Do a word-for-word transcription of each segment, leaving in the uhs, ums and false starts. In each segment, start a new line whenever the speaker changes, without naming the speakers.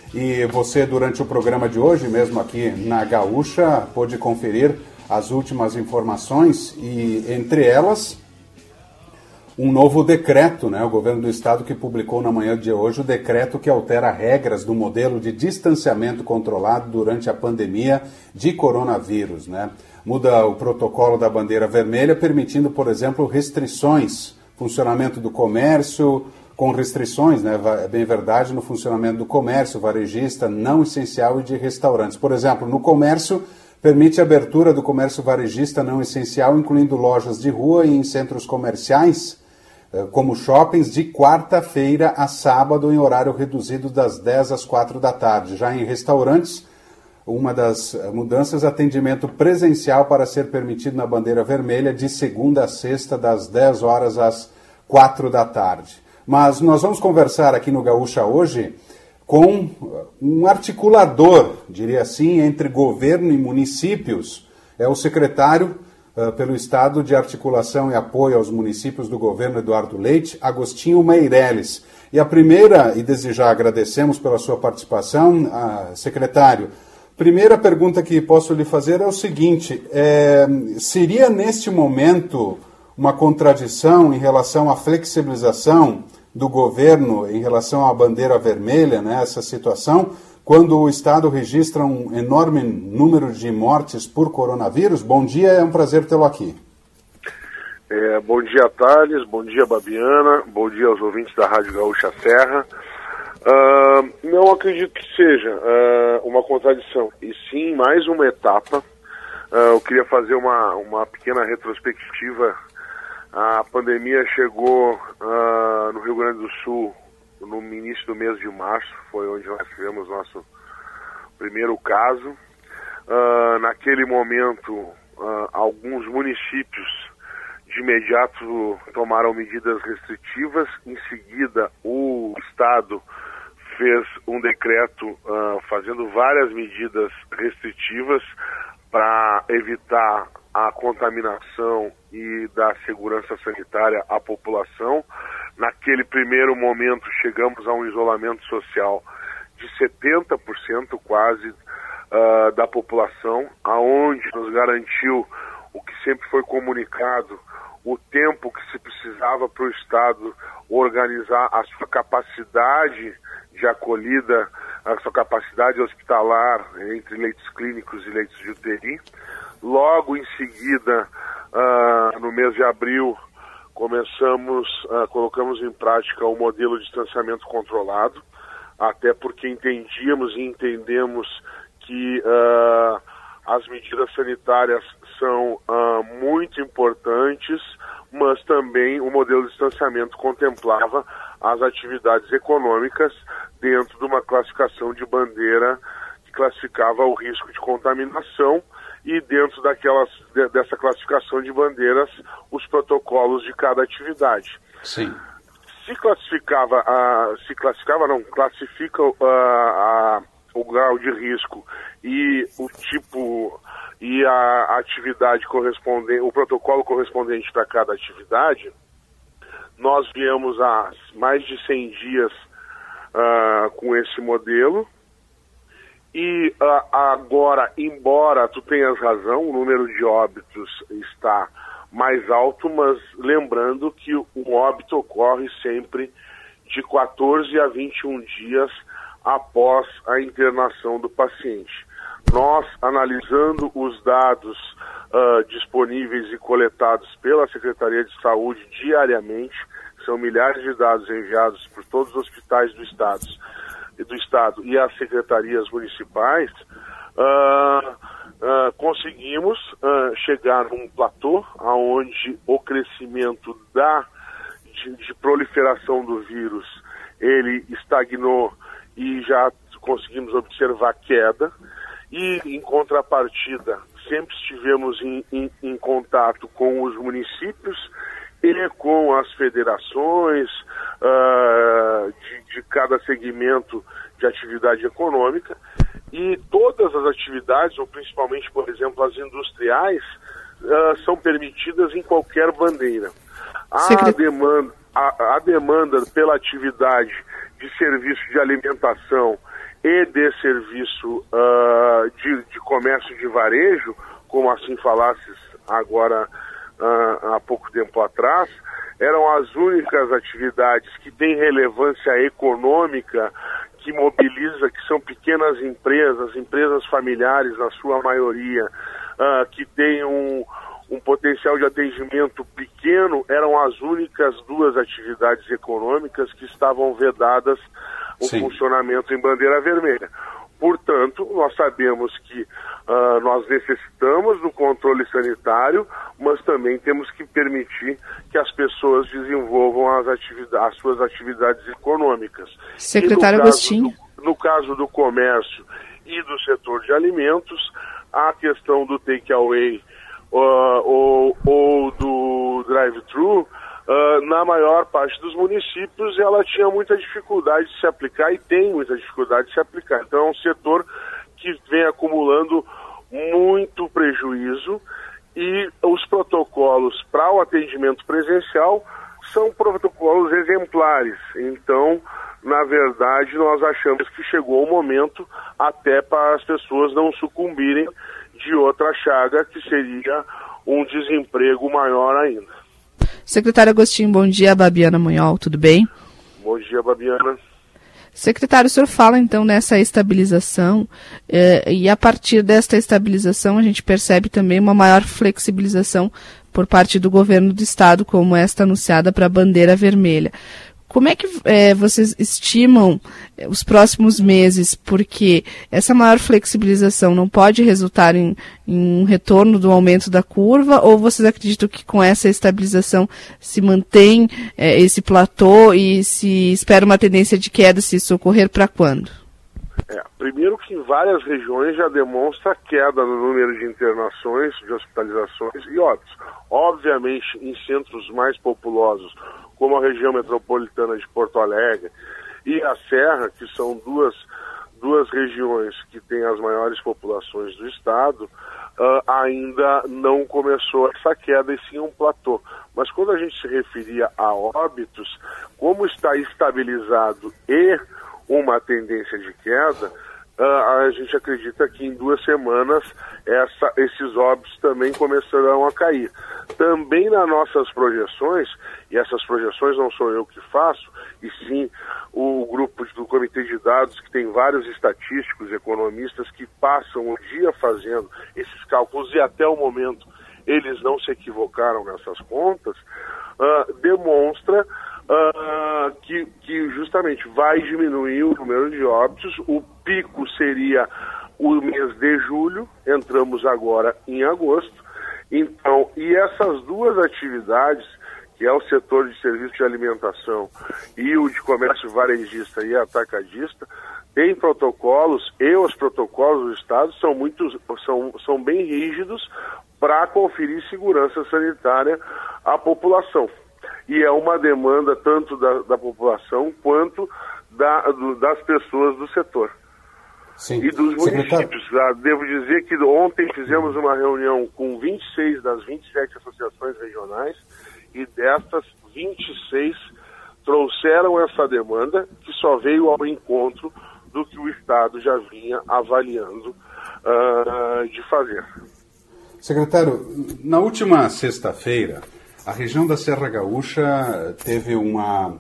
E você, durante o programa de hoje, mesmo aqui na Gaúcha, pôde conferir as últimas informações e, entre elas, um novo decreto, né? O governo do estado que publicou na manhã de hoje o decreto que altera regras do modelo de distanciamento controlado durante a pandemia de coronavírus, né? Muda o protocolo da bandeira vermelha, permitindo, por exemplo, restrições, funcionamento do comércio, com restrições, né? É bem verdade, no funcionamento do comércio, varejista, não essencial e de restaurantes. Por exemplo, no comércio, permite a abertura do comércio varejista não essencial, incluindo lojas de rua e em centros comerciais, como shoppings, de quarta-feira a sábado, em horário reduzido das dez às quatro da tarde. Já em restaurantes, uma das mudanças, atendimento presencial para ser permitido na bandeira vermelha de segunda a sexta, das dez horas às quatro da tarde. Mas nós vamos conversar aqui no Gaúcha hoje com um articulador, diria assim, entre governo e municípios. É o secretário Uh, pelo Estado de Articulação e Apoio aos Municípios do Governo Eduardo Leite, Agostinho Meireles. E a primeira, e desde já agradecemos pela sua participação, uh, secretário, primeira pergunta que posso lhe fazer é o seguinte, é, seria neste momento uma contradição em relação à flexibilização do governo em relação à bandeira vermelha, né, essa situação, quando o Estado registra um enorme número de mortes por coronavírus? Bom dia, é um prazer tê-lo aqui.
É, bom dia, Thales, bom dia, Babiana, bom dia aos ouvintes da Rádio Gaúcha Serra. Uh, não acredito que seja uh, uma contradição, e sim mais uma etapa. Uh, eu queria fazer uma, uma pequena retrospectiva. A pandemia chegou uh, no Rio Grande do Sul no início do mês de março, foi onde nós tivemos nosso primeiro caso. Uh, naquele momento, uh, alguns municípios de imediato tomaram medidas restritivas. Em seguida, o Estado fez um decreto uh, fazendo várias medidas restritivas para evitar a contaminação e dar segurança sanitária à população. Naquele primeiro momento, chegamos a um isolamento social de setenta por cento quase uh, da população, aonde nos garantiu o que sempre foi comunicado, o tempo que se precisava para o Estado organizar a sua capacidade de acolhida, a sua capacidade hospitalar entre leitos clínicos e leitos de U T I. Logo em seguida, uh, no mês de abril, começamos, uh, colocamos em prática o modelo de distanciamento controlado, até porque entendíamos e entendemos que uh, as medidas sanitárias são uh, muito importantes, mas também o modelo de distanciamento contemplava as atividades econômicas dentro de uma classificação de bandeira que classificava o risco de contaminação, e dentro daquelas, de, dessa classificação de bandeiras, os protocolos de cada atividade.
Sim.
Se classificava, a, se classificava não, classifica a, a, o grau de risco e o tipo e a atividade correspondente, o protocolo correspondente para cada atividade. Nós viemos há mais de cem dias uh, com esse modelo. E uh, agora, embora tu tenhas razão, o número de óbitos está mais alto, mas lembrando que o óbito ocorre sempre de quatorze a vinte e um dias após a internação do paciente. Nós, analisando os dados uh, disponíveis e coletados pela Secretaria de Saúde diariamente, são milhares de dados enviados por todos os hospitais do Estado, do Estado e as secretarias municipais, uh, uh, conseguimos uh, chegar num platô onde o crescimento da, de, de proliferação do vírus, ele estagnou e já conseguimos observar queda. E, em contrapartida, sempre estivemos em, em, em contato com os municípios e com as federações uh, de, de cada segmento de atividade econômica, e todas as atividades, ou principalmente, por exemplo, as industriais, uh, são permitidas em qualquer bandeira. A demanda, a, a demanda pela atividade de serviço de alimentação e de serviço uh, de, de comércio de varejo, como assim falasses agora uh, há pouco tempo atrás, eram as únicas atividades que têm relevância econômica, que mobiliza, que são pequenas empresas, empresas familiares na sua maioria, uh, que têm um, um potencial de atendimento pequeno, eram as únicas duas atividades econômicas que estavam vedadas o Sim. funcionamento em bandeira vermelha. Portanto, nós sabemos que uh, nós necessitamos do controle sanitário, mas também temos que permitir que as pessoas desenvolvam as, atividades, as suas atividades econômicas.
Secretário Agostinho.
Do, no caso do comércio e do setor de alimentos, a questão do take-away uh, ou, ou do drive-thru, Uh, na maior parte dos municípios, ela tinha muita dificuldade de se aplicar e tem muita dificuldade de se aplicar. Então é um setor que vem acumulando muito prejuízo e os protocolos para o atendimento presencial são protocolos exemplares. Então, na verdade, nós achamos que chegou o momento até para as pessoas não sucumbirem de outra chaga, que seria um desemprego maior ainda.
Secretário Agostinho, bom dia. Babiana Munhol, tudo bem?
Bom dia, Babiana.
Secretário, o senhor fala então nessa estabilização eh, e a partir desta estabilização a gente percebe também uma maior flexibilização por parte do governo do estado, como esta anunciada para a bandeira vermelha. Como é que é, vocês estimam os próximos meses? Porque essa maior flexibilização não pode resultar em, em um retorno do aumento da curva, ou vocês acreditam que com essa estabilização se mantém é, esse platô e se espera uma tendência de queda, se isso ocorrer, para quando?
É, primeiro que em várias regiões já demonstra queda no número de internações, de hospitalizações e óbitos. Obviamente, em centros mais populosos, como a região metropolitana de Porto Alegre e a Serra, que são duas, duas regiões que têm as maiores populações do estado, uh, ainda não começou essa queda e sim um platô. Mas quando a gente se referia a óbitos, como está estabilizado e uma tendência de queda, uh, a gente acredita que em duas semanas essa, esses óbitos também começarão a cair. Também nas nossas projeções, e essas projeções não sou eu que faço, e sim o grupo do Comitê de Dados, que tem vários estatísticos, economistas, que passam o dia fazendo esses cálculos, e até o momento eles não se equivocaram nessas contas, uh, demonstra uh, que, que justamente vai diminuir o número de óbitos. O pico seria o mês de julho, entramos agora em agosto. Então, e essas duas atividades, que é o setor de serviço de alimentação e o de comércio varejista e atacadista, tem protocolos, e os protocolos do Estado são, muito, são, são bem rígidos para conferir segurança sanitária à população. E é uma demanda tanto da, da população quanto da, do, das pessoas do setor.
Sim.
E dos municípios. Ah, devo dizer que ontem fizemos uma reunião com vinte e seis das vinte e sete associações regionais, e dessas vinte e seis trouxeram essa demanda, que só veio ao encontro do que o Estado já vinha avaliando uh, de fazer.
Secretário, na última sexta-feira, a região da Serra Gaúcha teve uma...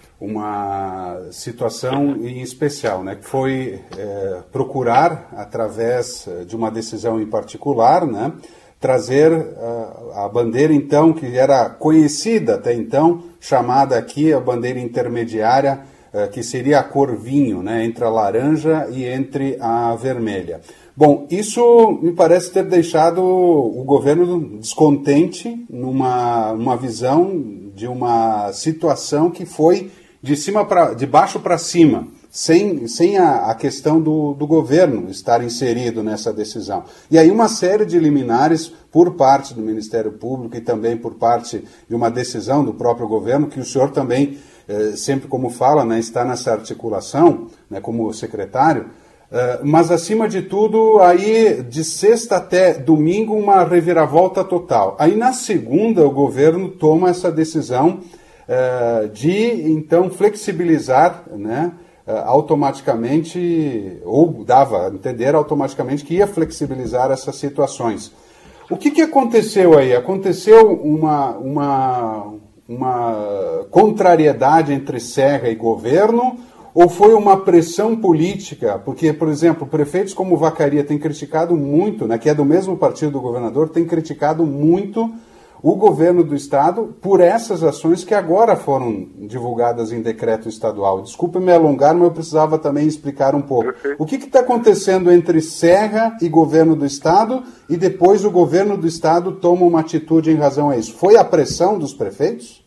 uma situação em especial, né, que foi é, procurar, através de uma decisão em particular, né, trazer a, a bandeira, então, que era conhecida até então, chamada aqui a bandeira intermediária, é, que seria a cor vinho, né, entre a laranja e entre a vermelha. Bom, isso me parece ter deixado o governo descontente numa, numa visão de uma situação que foi de cima para de baixo para cima, sem, sem a, a questão do, do governo estar inserido nessa decisão. E aí uma série de liminares por parte do Ministério Público e também por parte de uma decisão do próprio governo, que o senhor também, eh, sempre como fala, né, está nessa articulação, né, como secretário, eh, mas acima de tudo, aí de sexta até domingo, uma reviravolta total. Aí na segunda o governo toma essa decisão Uh, de, então, flexibilizar, né, automaticamente, ou dava a entender automaticamente que ia flexibilizar essas situações. O que, que aconteceu aí? Aconteceu uma, uma, uma contrariedade entre Serra e governo, ou foi uma pressão política? Porque, por exemplo, prefeitos como Vacaria têm criticado muito, né, que é do mesmo partido do governador, têm criticado muito o governo do estado por essas ações que agora foram divulgadas em decreto estadual. Desculpe me alongar, mas eu precisava também explicar um pouco. O que está acontecendo entre Serra e governo do estado e depois o governo do estado toma uma atitude em razão a isso? Foi a pressão dos prefeitos?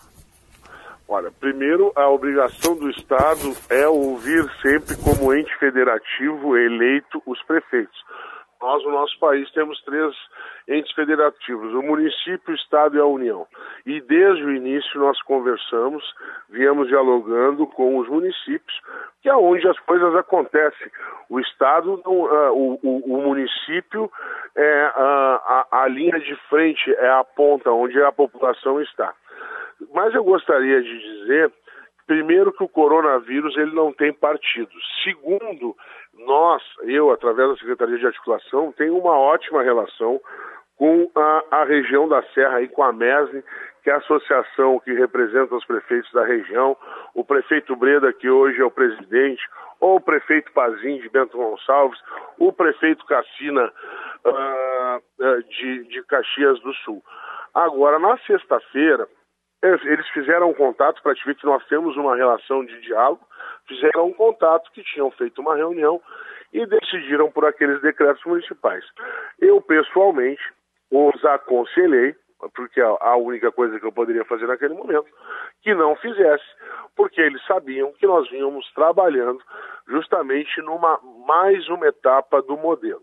Olha, primeiro, a obrigação do estado é ouvir sempre como ente federativo eleito os prefeitos. Nós, no nosso país, temos três entes federativos, o município, o estado e a União. E desde o início nós conversamos, viemos dialogando com os municípios, que é onde as coisas acontecem. O estado, não, uh, o, o, o município é uh, a, a linha de frente, é a ponta onde a população está. Mas eu gostaria de dizer, primeiro, que o coronavírus ele não tem partido. Segundo, nós, eu, através da Secretaria de Articulação, tenho uma ótima relação com a, a região da Serra e com a MESNE, que é a associação que representa os prefeitos da região, o prefeito Breda, que hoje é o presidente, ou o prefeito Pazim de Bento Gonçalves, o prefeito Cassina uh, uh, de, de Caxias do Sul. Agora, na sexta-feira, eles fizeram um contato para te ver que nós temos uma relação de diálogo, fizeram um contato que tinham feito uma reunião e decidiram por aqueles decretos municipais. Eu, pessoalmente, os aconselhei, porque é a única coisa que eu poderia fazer naquele momento, que não fizesse, porque eles sabiam que nós vínhamos trabalhando justamente numa mais uma etapa do modelo.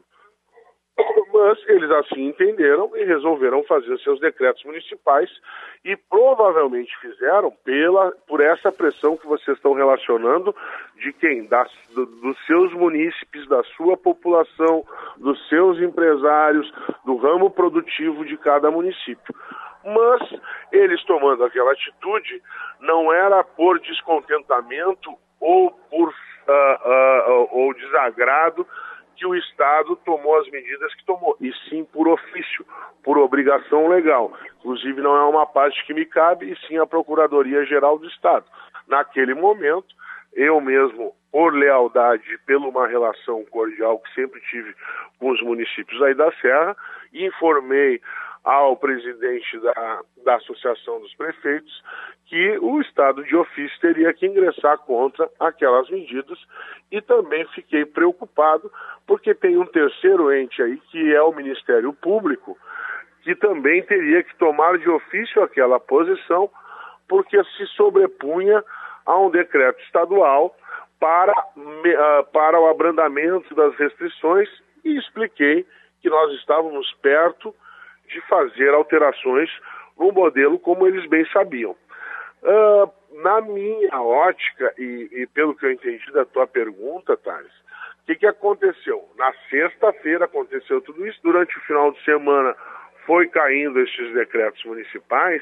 Mas eles assim entenderam e resolveram fazer seus decretos municipais e provavelmente fizeram pela, por essa pressão que vocês estão relacionando de quem? Das, do, dos seus munícipes, da sua população, dos seus empresários, do ramo produtivo de cada município. Mas eles tomando aquela atitude não era por descontentamento ou por uh, uh, ou desagrado que o Estado tomou as medidas que tomou, e sim por ofício, por obrigação legal. Inclusive não é uma parte que me cabe, e sim a Procuradoria-Geral do Estado. Naquele momento, eu mesmo, por lealdade, pela uma relação cordial que sempre tive com os municípios aí da Serra, informei ao presidente da, da Associação dos Prefeitos que o Estado de ofício teria que ingressar contra aquelas medidas, e também fiquei preocupado porque tem um terceiro ente aí, que é o Ministério Público, que também teria que tomar de ofício aquela posição, porque se sobrepunha a um decreto estadual para, uh, para o abrandamento das restrições, e expliquei que nós estávamos perto de fazer alterações no modelo como eles bem sabiam. Uh, na minha ótica, e, e pelo que eu entendi da tua pergunta, Thales, o que, que aconteceu? Na sexta-feira aconteceu tudo isso, durante o final de semana foi caindo esses decretos municipais,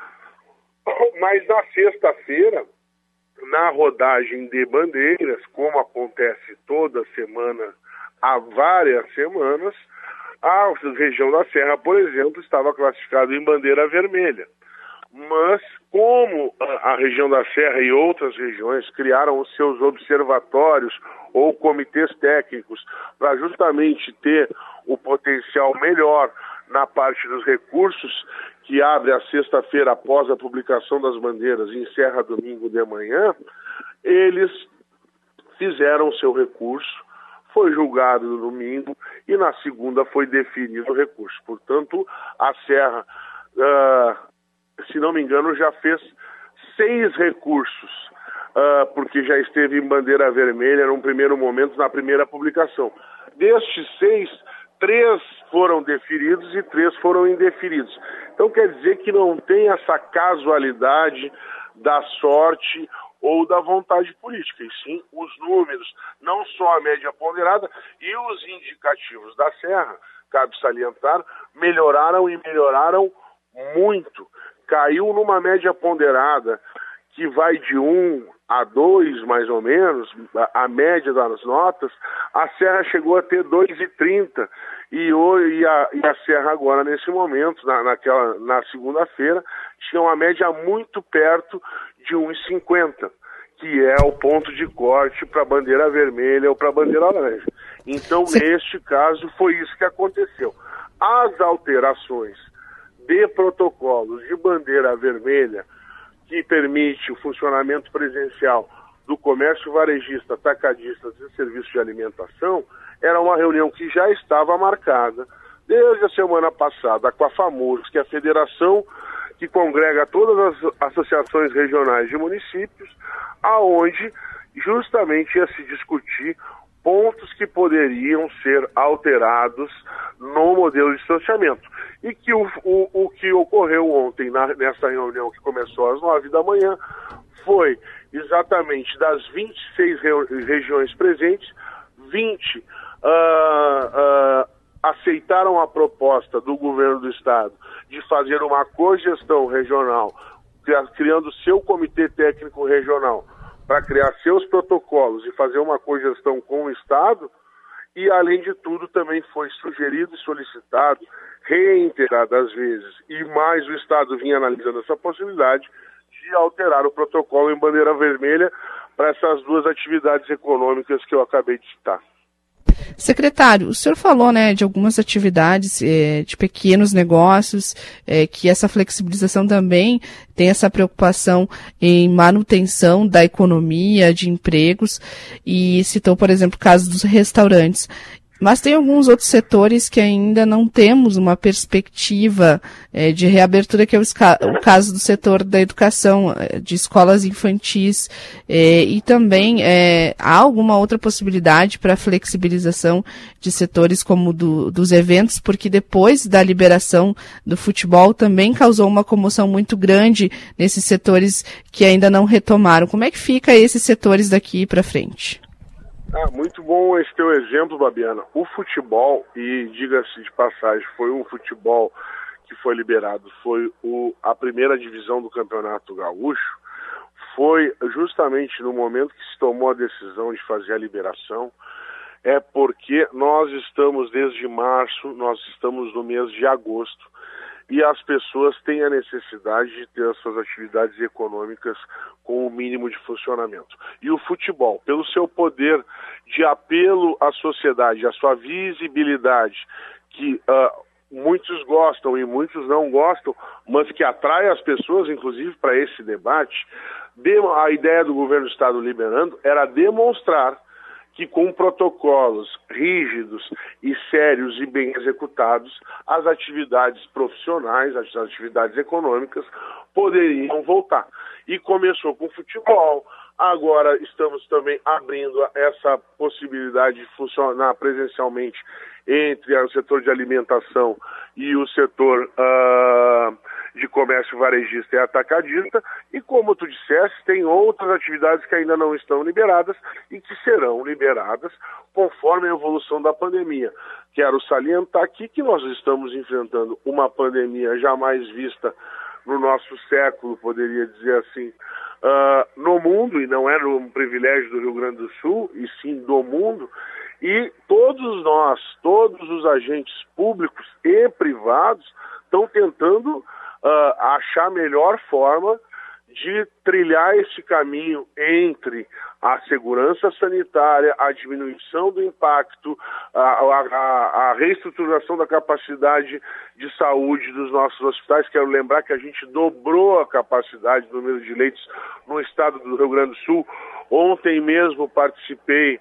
mas na sexta-feira, na rodagem de bandeiras, como acontece toda semana, há várias semanas, a região da Serra, por exemplo, estava classificada em bandeira vermelha. Mas, como a região da Serra e outras regiões criaram os seus observatórios ou comitês técnicos para justamente ter o potencial melhor na parte dos recursos, que abre a sexta-feira após a publicação das bandeiras e encerra domingo de manhã, eles fizeram o seu recurso, foi julgado no domingo e na segunda foi definido o recurso. Portanto, a Serra, uh, se não me engano, já fez seis recursos, uh, porque já esteve em bandeira vermelha num primeiro momento, na primeira publicação. Destes seis, três foram deferidos e três foram indeferidos. Então quer dizer que não tem essa casualidade da sorte ou da vontade política, e sim os números, não só a média ponderada, e os indicativos da Serra, cabe salientar, melhoraram e melhoraram muito. Caiu numa média ponderada que vai de um a dois mais ou menos, a, a média das notas, a Serra chegou a ter dois e trinta e, e, a, e a Serra agora, nesse momento, na, naquela, na segunda-feira, tinha uma média muito perto de um e cinquenta, que é o ponto de corte para a bandeira vermelha ou para a bandeira laranja. Então, Sim. neste caso, foi isso que aconteceu. As alterações de protocolos de bandeira vermelha, que permite o funcionamento presencial do comércio varejista, atacadistas e serviços de alimentação, era uma reunião que já estava marcada desde a semana passada com a FAMURS, que é a federação que congrega todas as associações regionais de municípios, aonde justamente ia se discutir pontos que poderiam ser alterados no modelo de distanciamento. E que o, o, o que ocorreu ontem na, nessa reunião que começou às nove da manhã foi exatamente das vinte e seis re, regiões presentes, vinte uh, uh, aceitaram a proposta do governo do estado de fazer uma cogestão regional, criando seu comitê técnico regional para criar seus protocolos e fazer uma cogestão com o estado. E, além de tudo, também foi sugerido e solicitado reiteradas vezes, e mais o Estado vinha analisando essa possibilidade de alterar o protocolo em bandeira vermelha para essas duas atividades econômicas que eu acabei de citar.
Secretário, o senhor falou, né, de algumas atividades, eh, de pequenos negócios, eh, que essa flexibilização também tem essa preocupação em manutenção da economia, de empregos, e citou, por exemplo, o caso dos restaurantes. Mas tem alguns outros setores que ainda não temos uma perspectiva eh, de reabertura, que é o, o caso do setor da educação, de escolas infantis, eh, e também eh, há alguma outra possibilidade para flexibilização de setores como do, dos eventos, porque depois da liberação do futebol também causou uma comoção muito grande nesses setores que ainda não retomaram. Como é que fica esses setores daqui para frente?
Ah, muito bom esse teu exemplo, Babiana. O futebol, e diga-se de passagem, foi um futebol que foi liberado, foi o, a primeira divisão do Campeonato Gaúcho, foi justamente no momento que se tomou a decisão de fazer a liberação, é porque nós estamos desde março, nós estamos no mês de agosto, e as pessoas têm a necessidade de ter as suas atividades econômicas com o mínimo de funcionamento. E o futebol, pelo seu poder de apelo à sociedade, a sua visibilidade, que uh, muitos gostam e muitos não gostam, mas que atrai as pessoas, inclusive, para esse debate, a ideia do governo do estado liberando era demonstrar que com protocolos rígidos e sérios e bem executados, as atividades profissionais, as atividades econômicas poderiam voltar. E começou com o futebol, agora estamos também abrindo essa possibilidade de funcionar presencialmente entre o setor de alimentação e o setor uh, de comércio varejista e atacadista, e como tu disseste, tem outras atividades que ainda não estão liberadas e que serão liberadas conforme a evolução da pandemia. Quero salientar aqui que nós estamos enfrentando uma pandemia jamais vista no nosso século, poderia dizer assim, uh, no mundo, e não é um privilégio do Rio Grande do Sul, e sim do mundo, e todos nós, todos os agentes públicos e privados estão tentando uh, achar a melhor forma de trilhar esse caminho entre a segurança sanitária, a diminuição do impacto, a, a, a reestruturação da capacidade de saúde dos nossos hospitais. Quero lembrar que a gente dobrou a capacidade do número de leitos no estado do Rio Grande do Sul. Ontem mesmo participei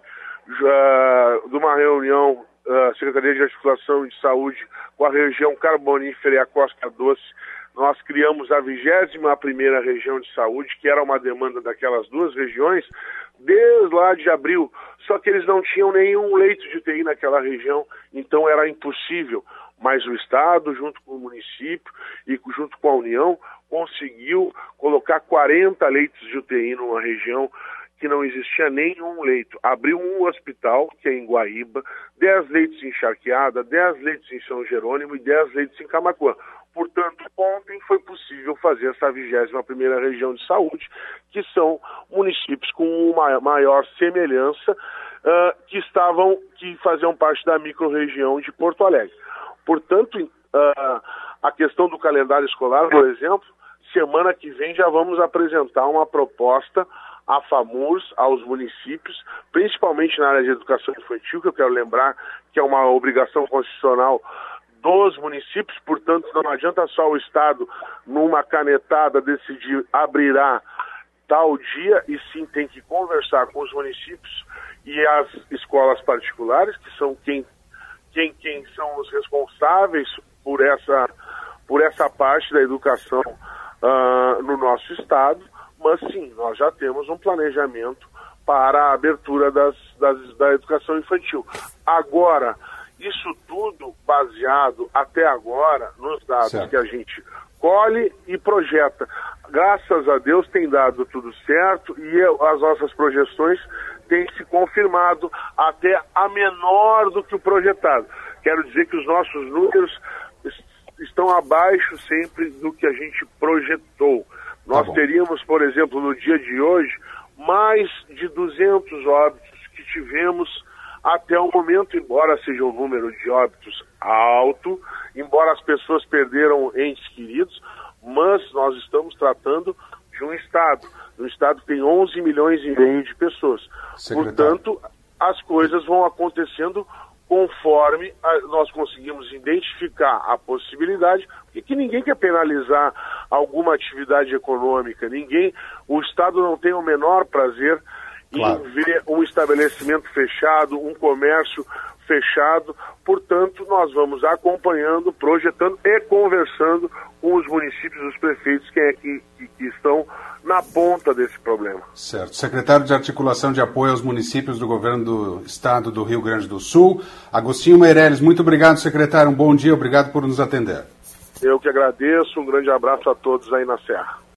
uh, de uma reunião uh, Secretaria de Articulação de Saúde com a região carbonífera e a Costa Doce. Nós criamos a vigésima primeira região de saúde, que era uma demanda daquelas duas regiões, desde lá de abril, só que eles não tinham nenhum leito de U T I naquela região, então era impossível. Mas o Estado, junto com o município e junto com a União, conseguiu colocar quarenta leitos de U T I numa região que não existia nenhum leito. Abriu um hospital, que é em Guaíba, dez leitos em Charqueada, dez leitos em São Jerônimo e dez leitos em Camaquã. Portanto, ontem foi possível fazer essa vigésima primeira região de saúde, que são municípios com uma maior semelhança, uh, que estavam, que faziam parte da microrregião de Porto Alegre. Portanto, uh, a questão do calendário escolar, por exemplo, semana que vem já vamos apresentar uma proposta à FAMURS, aos municípios, principalmente na área de educação infantil, que eu quero lembrar que é uma obrigação constitucional dos municípios, portanto não adianta só o Estado, numa canetada, decidir abrirá tal dia, e sim tem que conversar com os municípios e as escolas particulares, que são quem, quem, quem são os responsáveis por essa, por essa parte da educação uh, no nosso Estado. Mas sim, nós já temos um planejamento para a abertura das, das, da educação infantil. Agora, isso tudo baseado até agora nos dados certo. Que a gente colhe e projeta. Graças a Deus tem dado tudo certo e as nossas projeções têm se confirmado até a menor do que o projetado. Quero dizer que os nossos números estão abaixo sempre do que a gente projetou. Nós tá teríamos, por exemplo, no dia de hoje, mais de duzentos óbitos que tivemos até o momento, embora seja um número de óbitos alto, embora as pessoas perderam entes queridos, mas nós estamos tratando de um Estado, um Estado que tem onze milhões e meio de pessoas. Secretário. Portanto, as coisas vão acontecendo conforme a, nós conseguimos identificar a possibilidade, porque que ninguém quer penalizar alguma atividade econômica, ninguém, o Estado não tem o menor prazer claro. Em ver um estabelecimento fechado, um comércio fechado. Portanto, nós vamos acompanhando, projetando e conversando com os municípios, os prefeitos que, é, que, que estão na ponta desse problema.
Certo. Secretário de Articulação de Apoio aos Municípios do Governo do Estado do Rio Grande do Sul, Agostinho Meirelles. Muito obrigado, secretário. Um bom dia, obrigado por nos atender.
Eu que agradeço, um grande abraço a todos aí na Serra.